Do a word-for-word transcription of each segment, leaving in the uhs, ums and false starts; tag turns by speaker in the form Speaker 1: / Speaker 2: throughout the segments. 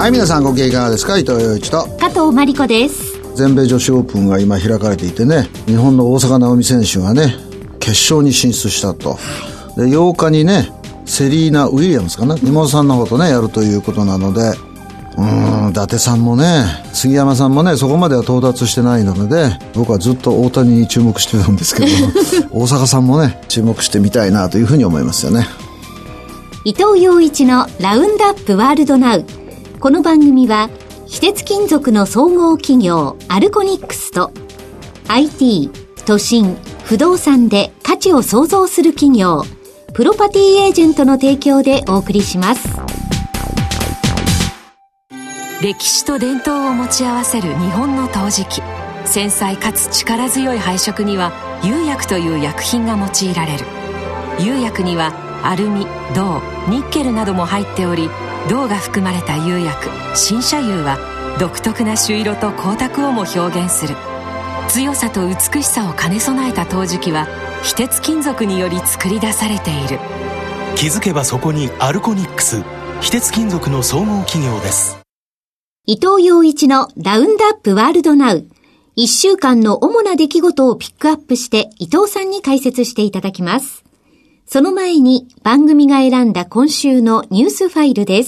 Speaker 1: はい、皆さんご機嫌いかがですか。伊藤洋一と
Speaker 2: 加藤真理子です。
Speaker 1: 全米女子オープンが今開かれていてね、日本の大坂なおみ選手がね決勝に進出したと。でようかにねセリーナ・ウィリアムズかな、妹さんのことねやるということなので、うーん伊達さんもね杉山さんもねそこまでは到達してないので、僕はずっと大谷に注目してたんですけど大坂さんもね注目してみたいなというふうに思いますよね。
Speaker 2: 伊藤洋一のラウンドアップワールドナウ。この番組は非鉄金属の総合企業アルコニックスと アイティー、都心、不動産で価値を創造する企業プロパティエージェントの提供でお送りします。
Speaker 3: 歴史と伝統を持ち合わせる日本の陶磁器。繊細かつ力強い配色には釉薬という薬品が用いられる。釉薬にはアルミ、銅、ニッケルなども入っており、銅が含まれた釉薬新車釉は独特な朱色と光沢をも表現する。強さと美しさを兼ね備えた陶磁器は非鉄金属により作り出されている。
Speaker 4: 気づけばそこにアルコニックス、非鉄金属の総合企業です。
Speaker 2: 伊藤洋一のラウンドアップワールドナウ。一週間の主な出来事をピックアップして伊藤さんに解説していただきます。その前に番組が選んだ今週のニュースファイルです。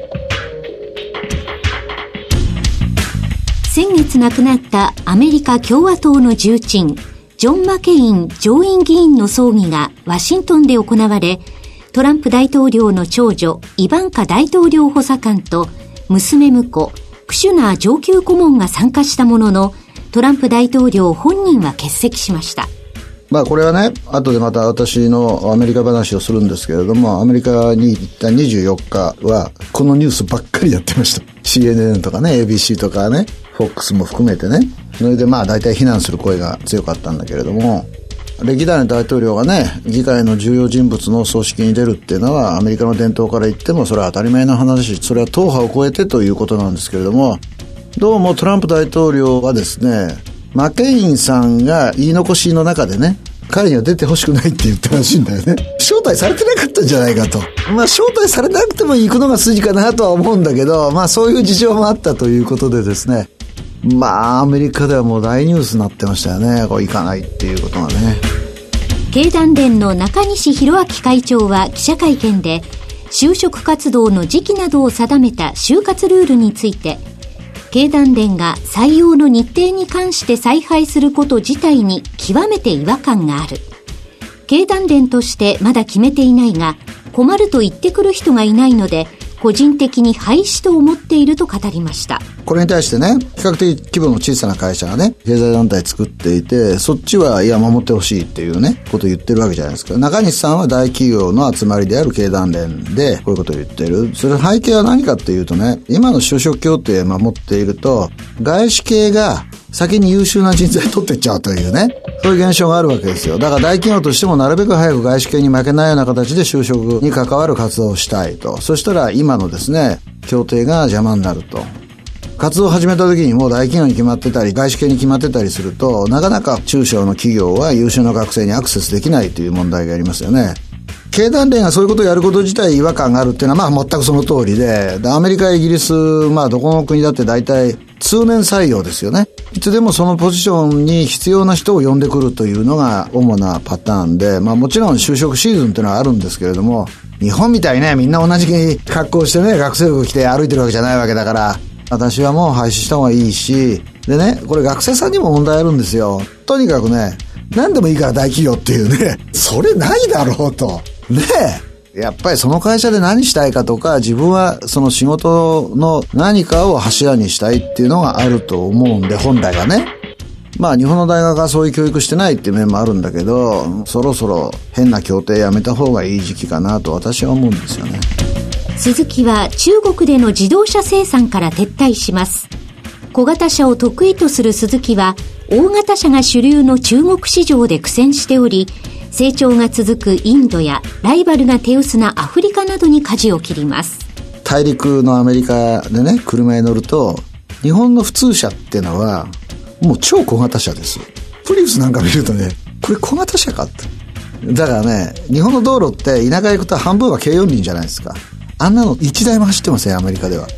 Speaker 2: 先月亡くなったアメリカ共和党の重鎮、ジョン・マケイン上院議員の葬儀がワシントンで行われ、トランプ大統領の長女、イバンカ大統領補佐官と娘婿、クシュナー上級顧問が参加したものの、トランプ大統領本人は欠席しました。
Speaker 1: まあこれはね後でまた私のアメリカ話をするんですけれども、アメリカに行ったにじゅうよっかはこのニュースばっかりやってました。 シーエヌエヌ とかね エービーシー とかね フォックス も含めてね。それでまあ大体非難する声が強かったんだけれども、歴代の大統領がね議会の重要人物の葬式に出るっていうのはアメリカの伝統から言ってもそれは当たり前の話、それは党派を超えてということなんですけれども、どうもトランプ大統領はですねマケインさんが言い残しの中でね彼には出てほしくないって言ったらしいんだよね。招待されてなかったんじゃないかと。まあ招待されなくても行くのが筋かなとは思うんだけど、まあそういう事情もあったということでですね、まあアメリカではもう大ニュースになってましたよね、こう行かないっていうことがね。
Speaker 2: 経団連の中西弘明会長は記者会見で、就職活動の時期などを定めた就活ルールについて、経団連が採用の日程に関して采配すること自体に極めて違和感がある。経団連としてまだ決めていないが、困ると言ってくる人がいないので、個人的に廃止と思っていると語りました。
Speaker 1: これに対してね、比較的規模の小さな会社がね、経済団体作っていて、そっちはいや守ってほしいっていうね、ことを言ってるわけじゃないですか。中西さんは大企業の集まりである経団連でこういうことを言ってる。それ背景は何かっていうとね、今の就職協定を守っていると、外資系が先に優秀な人材取っていっちゃうというね、そういう現象があるわけですよ。だから大企業としてもなるべく早く外資系に負けないような形で就職に関わる活動をしたいと。そしたら今のですね、協定が邪魔になると。活動を始めた時にもう大企業に決まってたり外資系に決まってたりすると、なかなか中小の企業は優秀な学生にアクセスできないという問題がありますよね。経団連がそういうことをやること自体違和感があるっていうのはまあ全くその通りで、でアメリカ、イギリス、まあどこの国だって大体通年採用ですよね。いつでもそのポジションに必要な人を呼んでくるというのが主なパターンで、まあもちろん就職シーズンっていうのはあるんですけれども、日本みたいねみんな同じ格好してね学生服着て歩いてるわけじゃないわけだから、私はもう廃止した方がいいし、でねこれ学生さんにも問題あるんですよ。とにかくね何でもいいから大企業っていうね、それないだろうとねえ、やっぱりその会社で何したいかとか、自分はその仕事の何かを柱にしたいっていうのがあると思うんで、本来はね。まあ日本の大学はそういう教育してないっていう面もあるんだけど、そろそろ変な協定やめた方がいい時期かなと私は思うんですよね。
Speaker 2: スズキは中国での自動車生産から撤退します。小型車を得意とするスズキは大型車が主流の中国市場で苦戦しており、成長が続くインドやライバルが手薄なアフリカなどに舵を切ります。
Speaker 1: 大陸のアメリカでね車に乗ると、日本の普通車っていうのはもう超小型車です。プリウスなんか見るとね、これ小型車かって。だからね、日本の道路って田舎行くと半分は軽四輪じゃないですか。あんなのいちだいも走ってません、アメリカでは。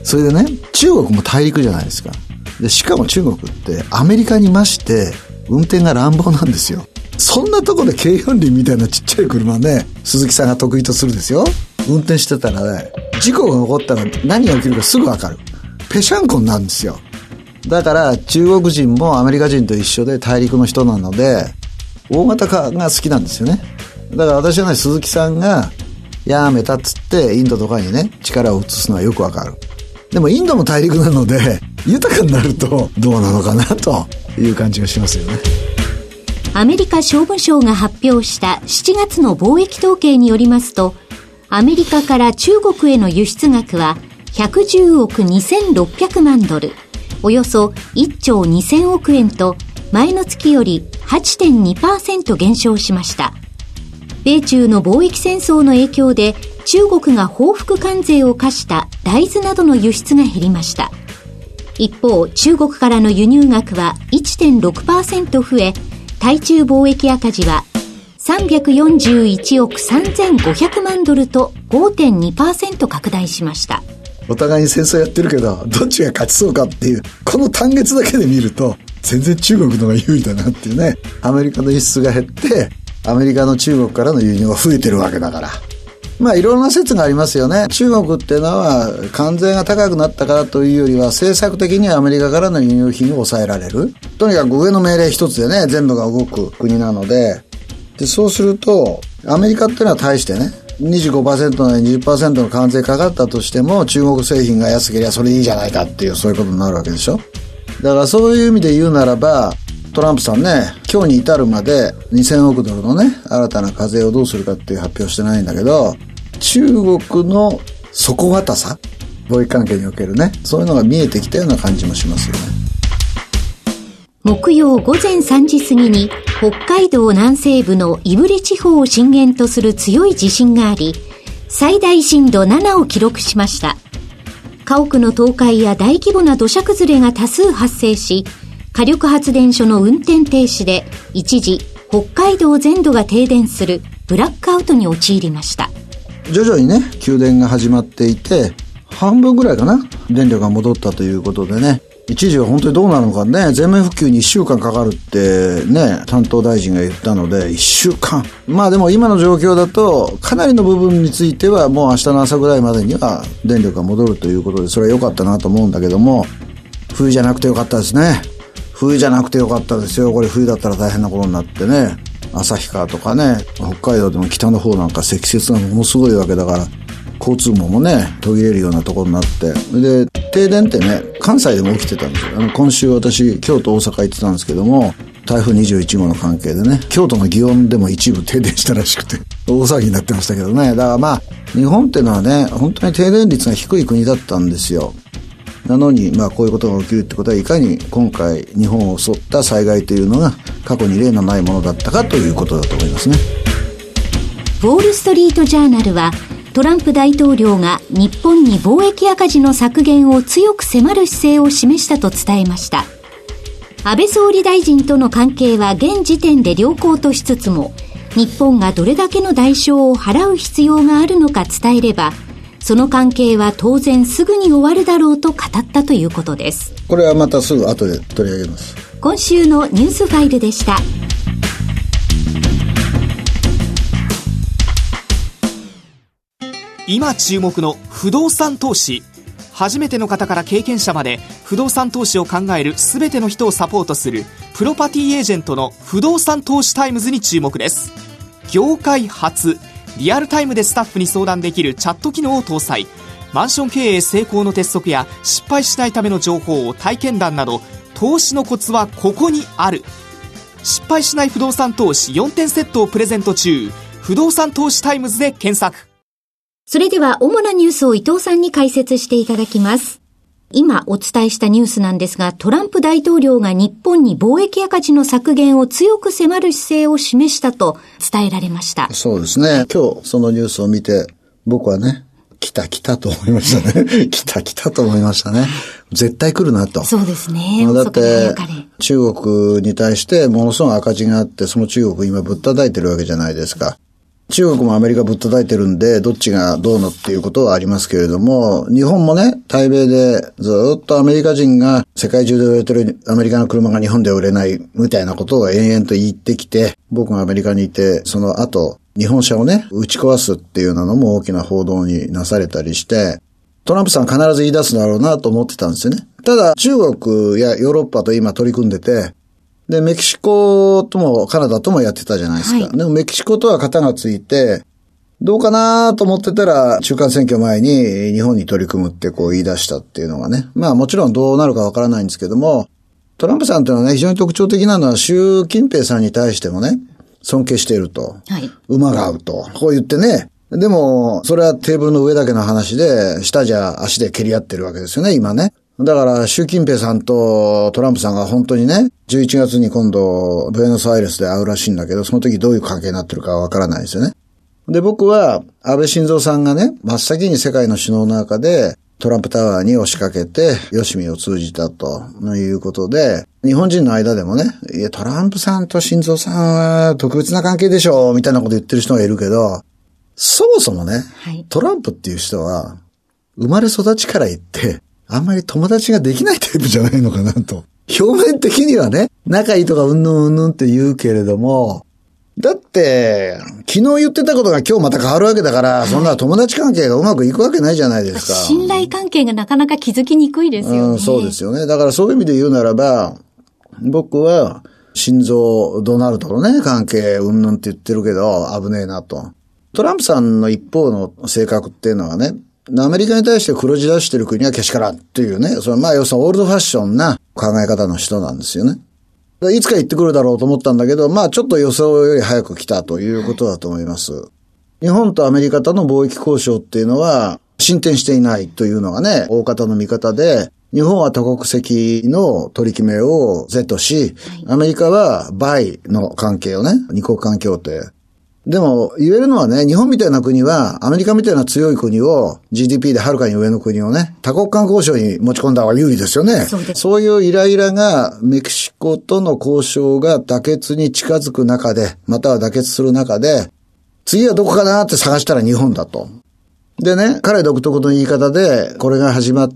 Speaker 1: それでね、中国も大陸じゃないですか。で、しかも中国ってアメリカにまして運転が乱暴なんですよ。そんなとこで軽四輪みたいなちっちゃい車ね、鈴木さんが得意とするですよ。運転してたらね、事故が起こったら何が起きるかすぐ分かる。ぺしゃんこになるんですよ。だから中国人もアメリカ人と一緒で大陸の人なので、大型化が好きなんですよね。だから私はね、鈴木さんがやめたっつってインドとかにね、力を移すのはよくわかる。でもインドも大陸なので、豊かになるとどうなのかなという感じがしますよね。
Speaker 2: アメリカ商務省が発表したしちがつの貿易統計によりますと、アメリカから中国への輸出額はひゃくじゅうおくにせんろっぴゃくまんドル、およそいっちょうにせんおくえんと前の月より はちてんにパーセント 減少しました。米中の貿易戦争の影響で中国が報復関税を課した大豆などの輸出が減りました。一方、中国からの輸入額は いってんろくパーセント 増え、対中貿易赤字はさんびゃくよんじゅういちおくさんぜんごひゃくまんドルと ごてんにパーセント 拡大しました。
Speaker 1: お互いに戦争やってるけど、どっちが勝ちそうかっていう、この単月だけで見ると全然中国の方が有利だなっていうね。アメリカの輸出が減ってアメリカの中国からの輸入が増えてるわけだから、まあいろんな説がありますよね。中国っていうのは関税が高くなったからというよりは、政策的にはアメリカからの輸入品を抑えられる。とにかく上の命令一つでね、全部が動く国なので、でそうするとアメリカっていうのは対してね、にじゅうごパーセント なり にじゅっパーセント の関税かかったとしても、中国製品が安ければそれでいいじゃないかっていう、そういうことになるわけでしょ。だからそういう意味で言うならば、トランプさんね、今日に至るまでにせんおくドルのね、新たな課税をどうするかっていう発表してないんだけど、中国の底堅さ、貿易関係におけるね、そういうのが見えてきたような感じもしますよね。
Speaker 2: 木曜午前さんじ過ぎに北海道南西部の胆振地方を震源とする強い地震があり、最大震度ななを記録しました。家屋の倒壊や大規模な土砂崩れが多数発生し、火力発電所の運転停止で一時北海道全土が停電するブラックアウトに陥りました。
Speaker 1: 徐々にね、給電が始まっていて、半分ぐらいかな、電力が戻ったということでね、一時は本当にどうなるのかね、全面復旧にいっしゅうかんかかるってね、担当大臣が言ったので、いっしゅうかん。まあでも今の状況だと、かなりの部分についてはもう明日の朝ぐらいまでには電力が戻るということで、それは良かったなと思うんだけども、冬じゃなくて良かったですね。冬じゃなくて良かったですよ。これ冬だったら大変なことになってね、旭川とかね、北海道でも北の方なんか積雪がものすごいわけだから、交通網もね途切れるようなところになって、で停電ってね、関西でも起きてたんですよ。あの今週私京都大阪行ってたんですけども、台風にじゅういちごうの関係でね、京都の祇園でも一部停電したらしくて大騒ぎになってましたけどね。だからまあ日本っていうのはね、本当に停電率が低い国だったんですよ。なのにまあこういうことが起きるってことは、いかに今回日本を襲った災害というのが過去に例のないものだったかということだと思いますね。
Speaker 2: ウォールストリートジャーナルは、トランプ大統領が日本に貿易赤字の削減を強く迫る姿勢を示したと伝えました。安倍総理大臣との関係は現時点で良好としつつも、日本がどれだけの代償を払う必要があるのか伝えれば、その関係は当然すぐに終わるだろうと語ったということです。
Speaker 1: これはまたすぐ後で取り上げます。
Speaker 2: 今週のニュースファイルでした。
Speaker 5: 今注目の不動産投資。初めての方から経験者まで不動産投資を考えるすべての人をサポートするプロパティエージェントの不動産投資タイムズに注目です。業界初、リアルタイムでスタッフに相談できるチャット機能を搭載。マンション経営成功の鉄則や失敗しないための情報を体験談など、投資のコツはここにある。失敗しない不動産投資よんてんセットをプレゼント中。不動産投資タイムズで検索。
Speaker 2: それでは主なニュースを伊藤さんに解説していただきます。今お伝えしたニュースなんですが、トランプ大統領が日本に貿易赤字の削減を強く迫る姿勢を示したと伝えられました。
Speaker 1: そうですね。今日そのニュースを見て、僕はね、来た来たと思いましたね。来た来たと思いましたね。絶対来るなと。
Speaker 2: そうですね。
Speaker 1: だって中国に対してものすごい赤字があって、その中国今ぶったたいてるわけじゃないですか。 中国もアメリカぶったたいてるんで、どっちがどうのっていうことはありますけれども、日本もね、対米でずっとアメリカ人が世界中で売れてるアメリカの車が日本では売れないみたいなことを延々と言ってきて、僕がアメリカにいて、その後、日本車をね、打ち壊すっていうのも大きな報道になされたりして、トランプさん必ず言い出すだろうなと思ってたんですよね。ただ、中国やヨーロッパと今取り組んでて、で、メキシコともカナダともやってたじゃないですか。はい、でもメキシコとは肩がついて、どうかなと思ってたら、中間選挙前に日本に取り組むってこう言い出したっていうのがね。まあもちろんどうなるかわからないんですけども、トランプさんっていうのはね、非常に特徴的なのは習近平さんに対してもね、尊敬していると。はい。馬が合うと。こう言ってね。でも、それはテーブルの上だけの話で、下じゃ足で蹴り合ってるわけですよね、今ね。だから、習近平さんとトランプさんが本当にね、じゅういちがつに今度、ブエノスアイレスで会うらしいんだけど、その時どういう関係になってるかわからないですよね。で、僕は、安倍晋三さんがね、真っ先に世界の首脳の中で、トランプタワーに押しかけて、よしみを通じたということで、日本人の間でもね、いや、トランプさんと晋三さんは特別な関係でしょ、みたいなこと言ってる人がいるけど、そもそもね、はい、トランプっていう人は、生まれ育ちから言って、あんまり友達ができないタイプじゃないのかなと。表面的にはね、仲いいとかうんぬんうんぬんって言うけれども、だって、昨日言ってたことが今日また変わるわけだから、はい、そんな友達関係がうまくいくわけないじゃないですか。
Speaker 2: 信頼関係がなかなか築きにくいですよね。
Speaker 1: うん、そうですよね。だからそういう意味で言うならば、僕は、心臓ドナルドのね、関係うんぬんって言ってるけど、危ねえなと。トランプさんの一方の性格っていうのはね、アメリカに対して黒字出してる国はけしからんっていうね、そのまあ要するにオールドファッションな考え方の人なんですよね。いつか言ってくるだろうと思ったんだけど、まあちょっと予想より早く来たということだと思います。日本とアメリカとの貿易交渉っていうのは進展していないというのがね、大方の見方で、日本は多国籍の取り決めを是とし、アメリカはバイの関係をね、二国間協定。でも言えるのはね、日本みたいな国はアメリカみたいな強い国を ジーディーピー ではるかに上の国をね、多国間交渉に持ち込んだ方が有利ですよね。そうです。そういうイライラがメキシコとの交渉が妥結に近づく中で、または妥結する中で、次はどこかなって探したら日本だと。でね、彼独特の言い方でこれが始まって、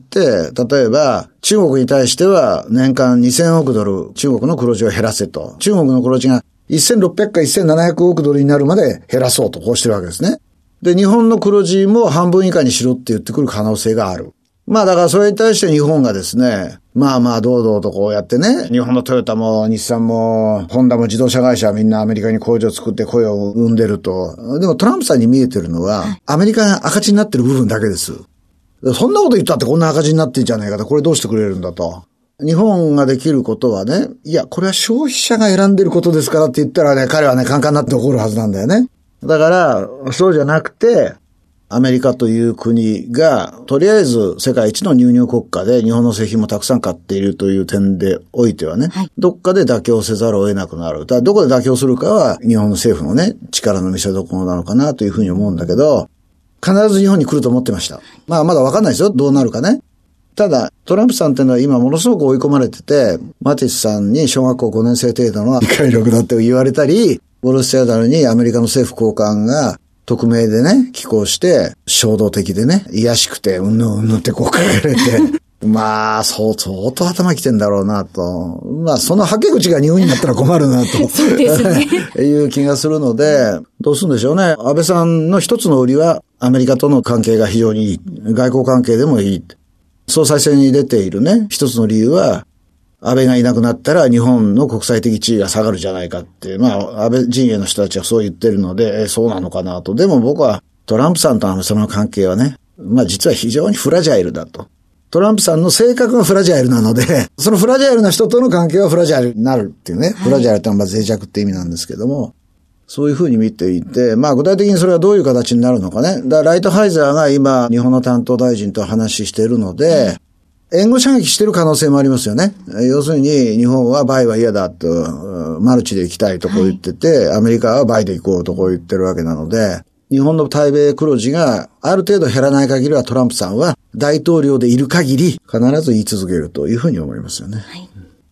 Speaker 1: 例えば中国に対しては年間にせんおくドル中国の黒字を減らせと。中国の黒字がせんろっぴゃくかせんななひゃくおくドルになるまで減らそうとこうしてるわけですね。で、日本の黒字も半分以下にしろって言ってくる可能性がある。まあだからそれに対して日本がですね、まあまあ堂々とこうやってね、日本のトヨタも日産もホンダも自動車会社はみんなアメリカに工場を作って雇用を生んでると。でもトランプさんに見えてるのは、アメリカが赤字になってる部分だけです。そんなこと言ったってこんな赤字になってんじゃねえかと、これどうしてくれるんだと。日本ができることはね、いや、これは消費者が選んでることですからって言ったらね、彼はね、カンカンになって怒るはずなんだよね。だから、そうじゃなくて、アメリカという国が、とりあえず世界一の乳乳国家で日本の製品もたくさん買っているという点でおいてはね、はい、どっかで妥協せざるを得なくなる。だからどこで妥協するかは日本の政府のね、力の見せ所なのかなというふうに思うんだけど、必ず日本に来ると思ってました。まあまだわかんないですよ、どうなるかね。ただ、トランプさんっていうのは今ものすごく追い込まれてて、マティスさんに小学校ごねん生程度の理解力だって言われたり、ウォールストリートジャーナルにアメリカの政府高官が匿名でね、寄稿して、衝動的でね、癒しくて、うんぬんうんぬんってこう書かれて、まあ、そう、相当頭きてんだろうなと。まあ、そのはけ口が日本になったら困るなと。
Speaker 2: そうですね。
Speaker 1: いう気がするので、どうするんでしょうね。安倍さんの一つの売りは、アメリカとの関係が非常にいい。外交関係でもいい。総裁選に出ているね、一つの理由は、安倍がいなくなったら日本の国際的地位が下がるじゃないかって、まあ、安倍陣営の人たちはそう言ってるので、えそうなのかなと。でも僕はトランプさんと安倍さんの関係はね、まあ実は非常にフラジャイルだと。トランプさんの性格がフラジャイルなので、そのフラジャイルな人との関係はフラジャイルになるっていうね、はい、フラジャイルってのは脆弱って意味なんですけども、そういうふうに見ていて、まあ具体的にそれはどういう形になるのかね。だからライトハイザーが今日本の担当大臣と話しているので、援護射撃してる可能性もありますよね。要するに日本はバイは嫌だと、マルチで行きたいとこう言ってて、はい、アメリカはバイで行こうとこう言ってるわけなので、日本の対米黒字がある程度減らない限りはトランプさんは大統領でいる限り必ず言い続けるというふうに思いますよね。はい、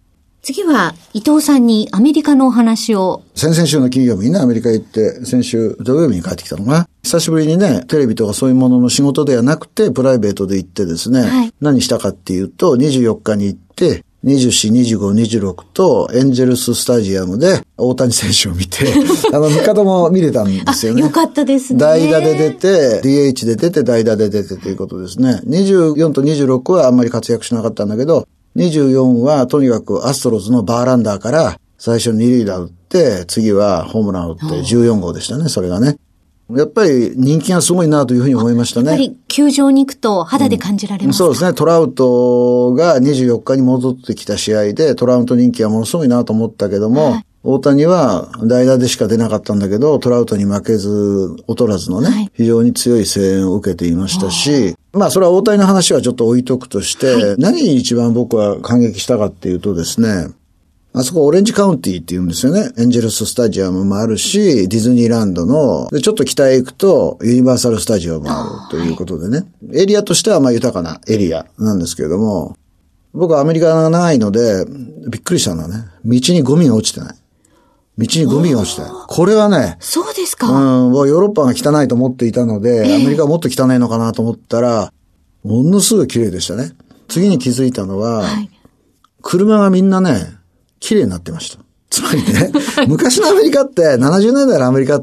Speaker 2: 次は伊藤さんにアメリカのお話を。
Speaker 1: 先々週の金曜日にね、アメリカ行って、先週土曜日に帰ってきたのかな。久しぶりにね、テレビとかそういうものの仕事ではなくて、プライベートで行ってですね、はい、何したかっていうと、にじゅうよっかに行って、にじゅうよん、にじゅうご、にじゅうろくとエンジェルススタジアムで大谷選手を見て、あの、味方も見れたんですよね。
Speaker 2: よかったですね。
Speaker 1: 代打で出て、ディーエイチ で出て、代打で出てということですね。にじゅうよんとにじゅうろくはあんまり活躍しなかったんだけど、にじゅうよんはとにかくアストロズのバーランダーから最初に塁打打って、次はホームラン打ってじゅうよん号でしたね、それがね。やっぱり人気がすごいなというふうに思いましたね。
Speaker 2: やっぱり球場に行くと肌で感じられますか、
Speaker 1: うん、そうですね。トラウトがにじゅうよっかに戻ってきた試合でトラウト人気はものすごいなと思ったけども、はい、大谷は代打でしか出なかったんだけど、トラウトに負けず劣らずのね、はい、非常に強い声援を受けていましたし、まあそれは大谷の話はちょっと置いとくとして、はい、何に一番僕は感激したかっていうとですね、あそこオレンジカウンティって言うんですよね。エンジェルススタジアムもあるし、ディズニーランドの、でちょっと北へ行くとユニバーサルスタジアムもあるということでね。エリアとしてはまあ豊かなエリアなんですけれども、僕はアメリカが長いので、びっくりしたのはね、道にゴミが落ちてない。道にゴミが落ちてない。これはね、
Speaker 2: そうですか。
Speaker 1: うん、ヨーロッパが汚いと思っていたので、えー、アメリカはもっと汚いのかなと思ったら、ものすごい綺麗でしたね。次に気づいたのは、はい、車がみんなね、綺麗になってました。つまりね、昔のアメリカって、ななじゅうねんだいのアメリカって、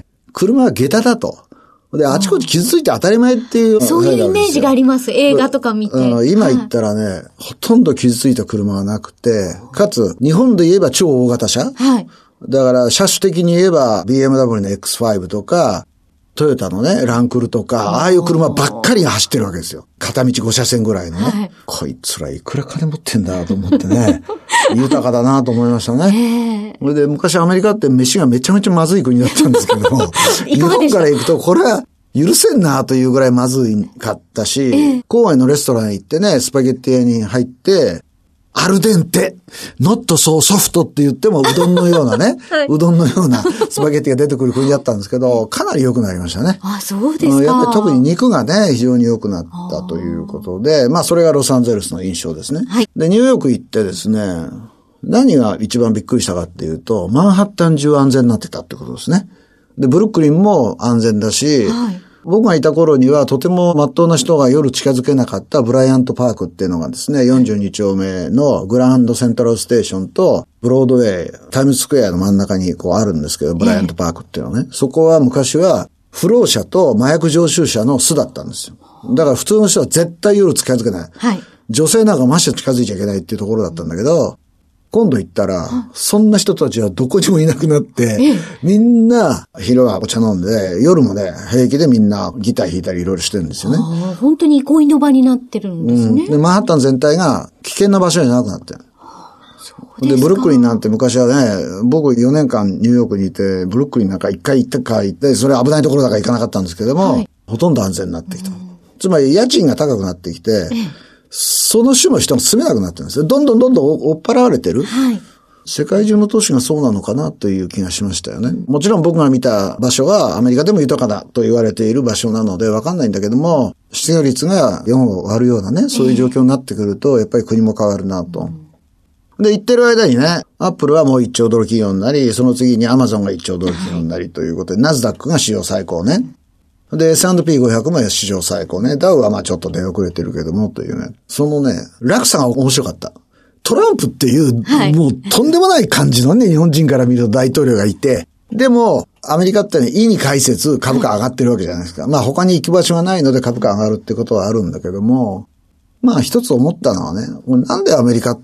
Speaker 1: 車は下駄だと。で、あちこち傷ついて当たり前っていう。
Speaker 2: そういうイメージがあります。映画とか見て。
Speaker 1: うん、今言ったらね、はい、ほとんど傷ついた車はなくて、かつ、日本で言えば超大型車。
Speaker 2: はい。
Speaker 1: だから、車種的に言えば、ビーエムダブリュー の エックスファイブ とか、トヨタのね、ランクルとか、ああいう車ばっかりが走ってるわけですよ。片道ご車線ぐらいのね。はい、こいつらいくら金持ってんだと思ってね。豊かだなと思いましたね。それで昔アメリカって飯がめちゃめちゃまずい国だったんですけども、日本から行くとこれは許せんなというぐらいまずいかったし、郊外のレストラン行ってね、スパゲッティ屋に入って、アルデンテ、ノットソーソフトって言ってもうどんのようなね、はい、うどんのようなスパゲッティが出てくる国だったんですけど、かなり良くなりましたね。
Speaker 2: あ、そうですか。
Speaker 1: やっぱり特に肉がね、非常に良くなったということで、まあそれがロサンゼルスの印象ですね。はい、で、ニューヨーク行ってですね、何が一番びっくりしたかっていうと、マンハッタン中安全になってたってことですね。で、ブルックリンも安全だし、はい、僕がいた頃にはとても真っ当な人が夜近づけなかったブライアントパークっていうのがですね、よんじゅうに丁目のグランドセントラルステーションとブロードウェイ、タイムズスクエアの真ん中にこうあるんですけど、ブライアントパークっていうのはね、そこは昔は不老者と麻薬常習者の巣だったんですよ。だから普通の人は絶対夜近づけない。はい、女性なんかまして近づいちゃいけないっていうところだったんだけど、今度行ったら、そんな人たちはどこにもいなくなって、みんな昼はお茶飲んで、夜もね、平気でみんなギター弾いたりいろいろしてるんですよね。
Speaker 2: あ、本当に憩いの場になってるんですね。
Speaker 1: うん、で、マンハッタン全体が危険な場所じゃなくなってる。そうですか。で、ブルックリンなんて昔はね、僕よねんかんニューヨークにいて、ブルックリンなんか一回行ったか行って、それ危ないところだから行かなかったんですけども、はい、ほとんど安全になってきた。つまり家賃が高くなってきて、その種の人も住めなくなってるんですよ。どんどんどんどん追っ払われてる。はい、世界中の都市がそうなのかなという気がしましたよね。もちろん僕が見た場所はアメリカでも豊かだと言われている場所なのでわかんないんだけども、失業率がよんを割るようなね、そういう状況になってくると、やっぱり国も変わるなと。で、言ってる間にね、アップルはもういっちょうドル企業になり、その次にアマゾンがいっちょうドル企業になりということで、ナスダックが史上最高ね。で、エスアンドピーごひゃく も史上最高ね。ダウはまあちょっと出遅れてるけどもというね。そのね、落差が面白かった。トランプっていう、はい、もうとんでもない感じのね、日本人から見ると大統領がいて、でも、アメリカってね、意に介せず株価上がってるわけじゃないですか。はい、まあ他に行き場所がないので株価上がるってことはあるんだけども、まあ一つ思ったのはね、なんでアメリカって、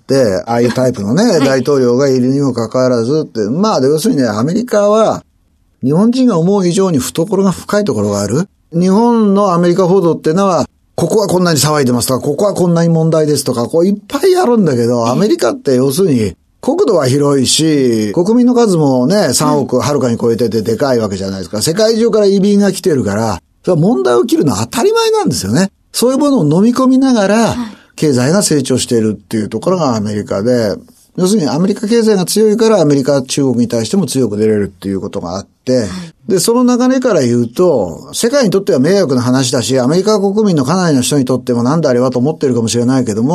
Speaker 1: ああいうタイプのね、はい、大統領がいるにもかかわらずって、まあ要するにね、アメリカは、日本人が思う以上に懐が深いところがある。日本のアメリカ報道っていうのは、ここはこんなに騒いでますとか、ここはこんなに問題ですとか、こういっぱいあるんだけど、アメリカって要するに、国土は広いし、国民の数もね、さんおくはるかに超えててでかいわけじゃないですか。世界中から移民が来てるから、それは問題起きるのは当たり前なんですよね。そういうものを飲み込みながら、経済が成長しているっていうところがアメリカで、要するにアメリカ経済が強いからアメリカ、中国に対しても強く出れるっていうことがあって、で、その流れから言うと、世界にとっては迷惑な話だし、アメリカ国民のかなりの人にとってもなんだあれはと思ってるかもしれないけども、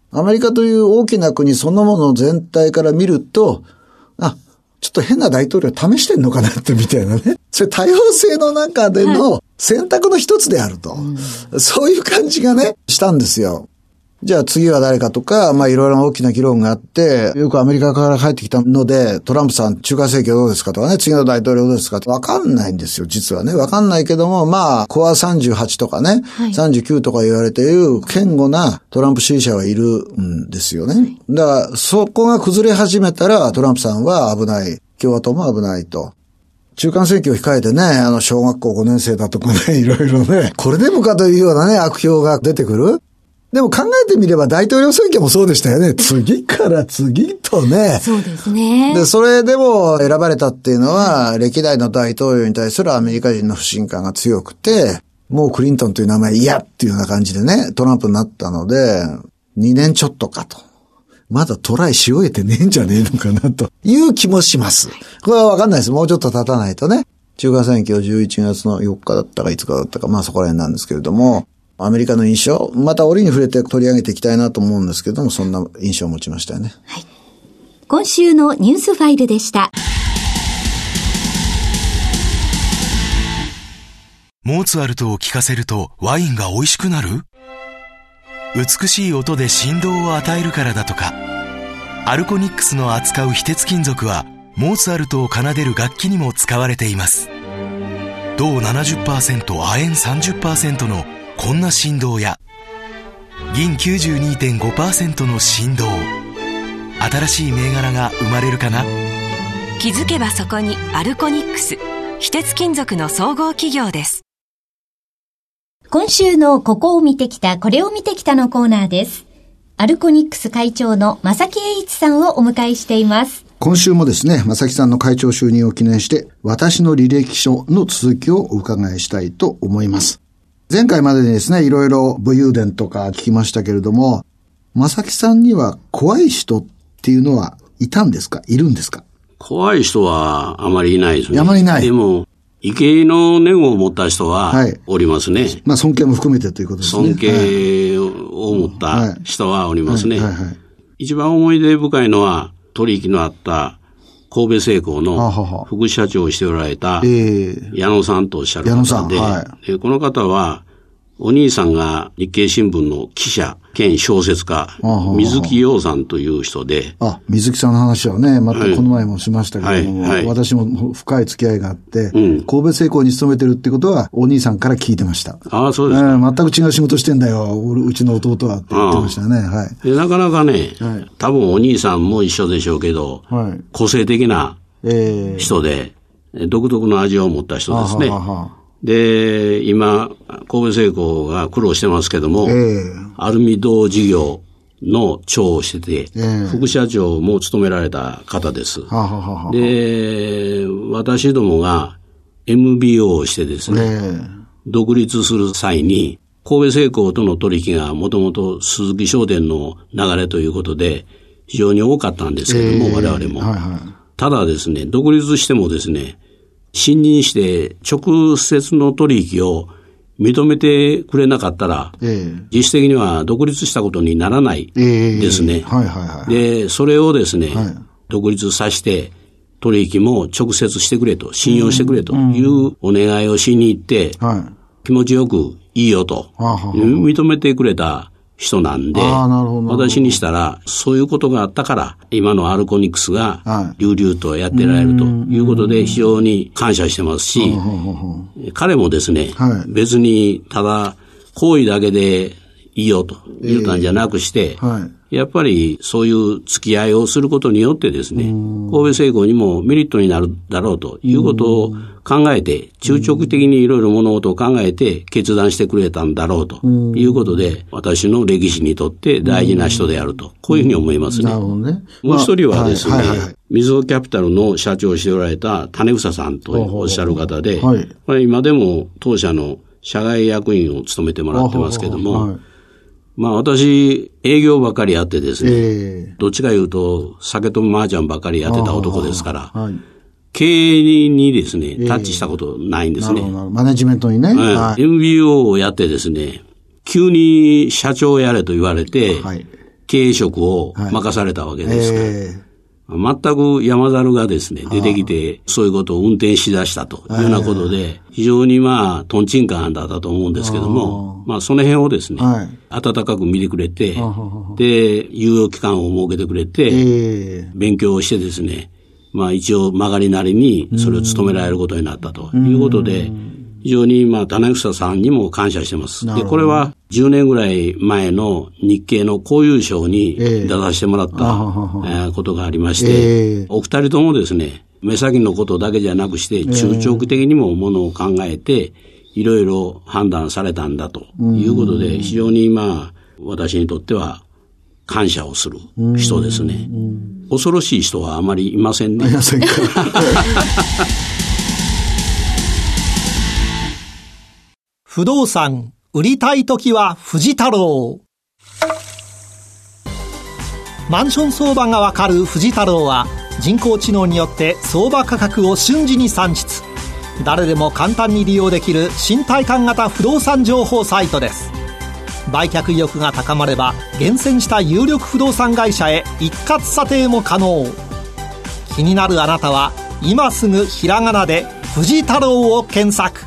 Speaker 1: アメリカという大きな国そのもの全体から見ると、あ、ちょっと変な大統領試してんのかなってみたいなね。それ多様性の中での選択の一つであると。うん、そういう感じがね、したんですよ。じゃあ次は誰かとか、まあいろいろな大きな議論があって、よくアメリカから帰ってきたので、トランプさん中間選挙どうですかとかね、次の大統領どうですかってわかんないんですよ、実はね。わかんないけども、まあ、コアさんじゅうはちとかね、はい、さんじゅうきゅうとか言われている堅固なトランプ支持者はいるんですよね。はい、だから、そこが崩れ始めたら、トランプさんは危ない。共和党も危ないと。中間選挙を控えてね、あの、小学校ごねん生だとかね、いろいろね、これでもかというようなね、悪評が出てくる。でも考えてみれば大統領選挙もそうでしたよね。次から次とね。
Speaker 2: そうですね。
Speaker 1: で、それでも選ばれたっていうのは、歴代の大統領に対するアメリカ人の不信感が強くて、もうクリントンという名前嫌っていうような感じでね、トランプになったので、にねんちょっとかと。まだトライし終えてねえんじゃねえのかなという気もします。これはわかんないです。もうちょっと経たないとね。中間選挙じゅういちがつのよっかだったかいつかだったか、まあそこら辺なんですけれども、アメリカの印象、また折に触れて取り上げていきたいなと思うんですけれども、そんな印象を持ちましたよね。
Speaker 2: はい。今週のニュースファイルでした。
Speaker 4: モーツァルトを聴かせるとワインが美味しくなる？美しい音で振動を与えるからだとか。アルコニックスの扱う非鉄金属はモーツァルトを奏でる楽器にも使われています。銅 ななじゅっパーセント、亜鉛 さんじゅっパーセント のこんな振動や銀 きゅうじゅうにてんごパーセント の振動、新しい銘柄が生まれるかな。
Speaker 3: 気づけばそこにアルコニックス、非鉄金属の総合企業です。
Speaker 2: 今週のここを見てきた、これを見てきたのコーナーです。アルコニックス会長の正木栄一さんをお迎えしています。
Speaker 1: 今週もですね、正木さんの会長就任を記念して、私の履歴書の続きをお伺いしたいと思います。前回までにですね、いろいろ武勇伝とか聞きましたけれども、正木さんには怖い人っていうのはいたんですか？いるんですか？
Speaker 6: 怖い人はあまりいないですね。
Speaker 1: あまりいない。
Speaker 6: でも、畏敬の念を持った人はおりますね。はい、
Speaker 1: まあ尊敬も含めてということですね。
Speaker 6: 尊敬を持った人はおりますね。一番思い出深いのは、取引のあった神戸製鋼の副社長をしておられた矢野さんとおっしゃる方で、はい、でこの方はお兄さんが日経新聞の記者兼小説家、水木陽さんという人で。
Speaker 1: あ、水木さんの話はね、またこの前もしましたけれども、はいはい、私も深い付き合いがあって、うん、神戸製鋼に勤めてるってことはお兄さんから聞いてました。
Speaker 6: ああ、そうですか、え
Speaker 1: ー。全く違う仕事してんだよ、うちの弟はって言ってましたね。はい、
Speaker 6: でなかなかね、はい、多分お兄さんも一緒でしょうけど、はい、個性的な人で、えー、独特の味を持った人ですね。はははで、今、神戸製鋼が苦労してますけども、えー、アルミ銅事業の長をしてて、えー、副社長も務められた方です。ははははで、私どもが エムビーオー をしてですね、えー、独立する際に、神戸製鋼との取引がもともと鈴木商店の流れということで、非常に多かったんですけども、えー、我々も、はいはい。ただですね、独立してもですね、信任して直接の取引を認めてくれなかったら、ええ、実質的には独立したことにならないですね。ええはいはいはい、で、それをですね、はい、独立させて取引も直接してくれと、信用してくれというお願いをしに行って、うんうん、気持ちよくいいよと、はい、認めてくれた人なんで、私にしたらそういうことがあったから今のアルコニクスが隆々とやってられるということで非常に感謝してますし、彼もですね、はい、別にただ行為だけでいいよと言ったんじゃなくして、えーはい、やっぱりそういう付き合いをすることによってですね、神戸製鋼にもメリットになるだろうということを考えて、中長期的にいろいろ物事を考えて決断してくれたんだろうということで、私の歴史にとって大事な人であると、こういうふうに思いますね。なるほどね。もう一人はですね、はいはいはい、みずほキャピタルの社長をしておられた種房さんとおっしゃる方で、はい、これ今でも当社の社外役員を務めてもらってますけども、はい、まあ私、営業ばかりやってですね、えー、どっちか言うと酒と麻雀ばかりやってた男ですから、はい、経営にですね、タッチしたことないんですね。えー、なるほど、
Speaker 1: マネジメントにね。
Speaker 6: はい、エムビーオー をやってですね、急に社長やれと言われて、はい、 経営職を任されたわけですから、はいえー全く山猿がですね、出てきて、そういうことを運転しだしたというようなことで、非常にまあ、トンチンカンだったと思うんですけども、まあ、その辺をですね、はい、温かく見てくれて、で、猶予期間を設けてくれて、勉強をしてですね、まあ、一応曲がりなりにそれを務められることになったということで、非常にまあ、種草さんにも感謝してます。で、これはじゅうねんぐらい前の日経の交友賞に出させてもらった、えーえー、ことがありまして、えー、お二人ともですね、目先のことだけじゃなくして、中長期的にもものを考えて、いろいろ判断されたんだということで、非常にまあ、私にとっては感謝をする人ですね。恐ろしい人はあまりいませんね。いませんか。
Speaker 7: 不動産売りたいときは藤太郎。マンション相場がわかる藤太郎は人工知能によって相場価格を瞬時に算出。誰でも簡単に利用できる新体感型不動産情報サイトです。売却意欲が高まれば厳選した有力不動産会社へ一括査定も可能。気になるあなたは今すぐひらがなで藤太郎を検索。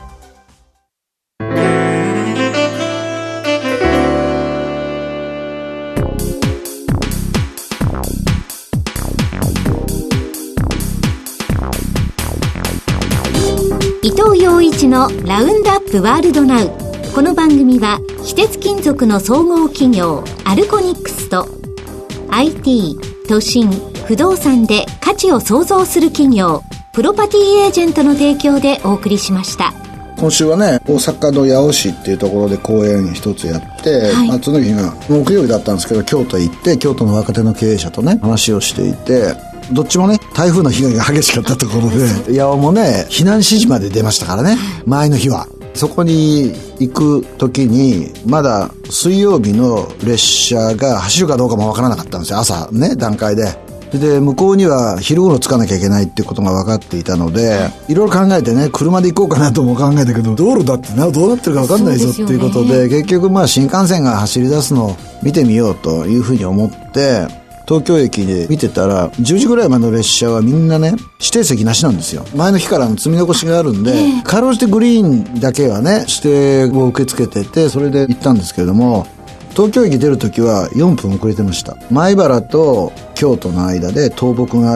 Speaker 2: 伊藤洋一のラウンドアップワールドナウ。この番組は非鉄金属の総合企業アルコニックスと アイティー、都心、不動産で価値を創造する企業プロパティエージェントの提供でお送りしました。
Speaker 1: 今週はね、大阪の八尾市っていうところで講演一つやって、はい、まあ、その日が木曜日だったんですけど、京都へ行って京都の若手の経営者とね話をしていて、どっちもね台風の被害が激しかったところで八尾もね避難指示まで出ましたからね、前の日は。そこに行く時にまだ水曜日の列車が走るかどうかもわからなかったんですよ、朝ね段階で。で向こうには昼頃着かなきゃいけないっていうことが分かっていたので、いろいろ考えてね、車で行こうかなとも考えたけど、道路だってなどうなってるか分かんないぞっていうことで、結局まあ新幹線が走り出すのを見てみようというふうに思って東京駅で見てたら、じゅうじぐらいまでの列車はみんなね指定席なしなんですよ。前の日からの積み残しがあるんで、かろうじてグリーンだけはね指定を受け付けてて、それで行ったんですけれども、東京駅出るときはよんぷん遅れてました。米原と京都の間で倒木があって、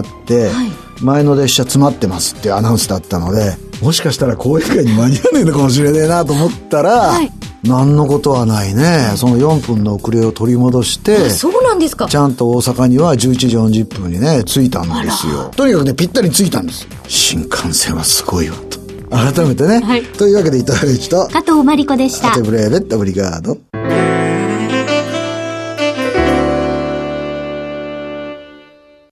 Speaker 1: はい、前の列車詰まってますっていうアナウンスだったので、もしかしたら講演会に間に合わないのかもしれないなと思ったら、はい、何のことはないね。そのよんぷんの遅れを取り戻して、
Speaker 2: そうなんですか。
Speaker 1: ちゃんと大阪にはじゅういちじよんじゅっぷんにね着いたんですよ。とにかくねぴったり着いたんです。新幹線はすごいわと改めてね、はい、というわけで伊藤洋一と
Speaker 2: 加藤真理子でした。
Speaker 1: アテブレーベットブリガード。